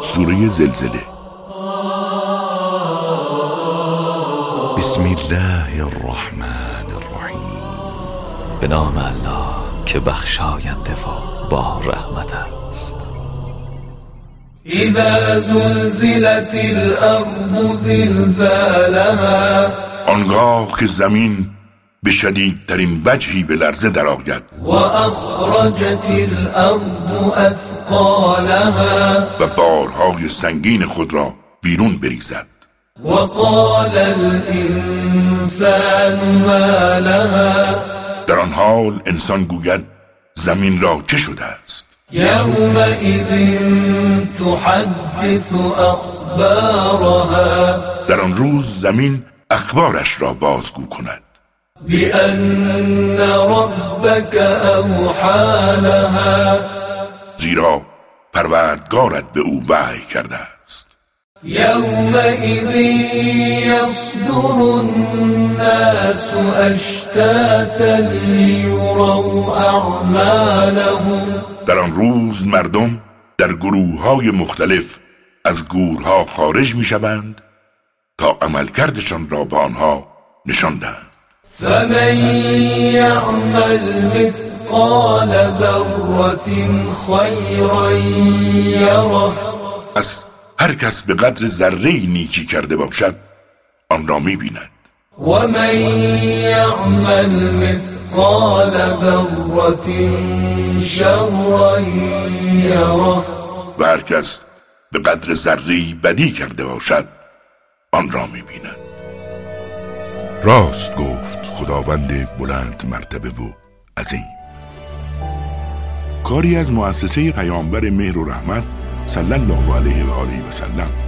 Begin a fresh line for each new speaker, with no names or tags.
سوره زلزله.
بسم الله الرحمن الرحیم.
به نام الله که بخشاینده و با رحمت است.
اذا زلزلت الارض زلزالها،
آنگاه که زمین به شدیدترین وجهی به لرزه درآید.
و اخرجت الارض اثقالها،
و بارهای سنگین خود را بیرون بریزد.
و قال الانسان ما لها،
در آن حال انسان گوید زمین را چه شده است؟
یومئذ تحدث اخبارها،
در آن روز زمین اخبارش را بازگو کند.
بأن ربك اوحی لها،
زیرا پروردگارت به او وحی کرده است.
یومئذ یصدر الناس اشتاتا لیروا اعمالهم،
در آن روز مردم در گروه‌های مختلف از گورها خارج می‌شوند تا عملکردشان را به آنها نشان دهند.
فمن یعمل مثقال ذرة خیرا یره،
از هر کس به قدر ذره‌ای نیکی کرده باشد آن را می‌بیند.
و من یعمل مثقال ذرة شرا یره،
و هر کس به قدر ذره‌ای بدی کرده باشد آن را می‌بیند. راست گفت خداوند بلند مرتبه و عظیم. کاری از مؤسسه پیامبر مهر و رحمت صلی الله علیه و آله و سلم.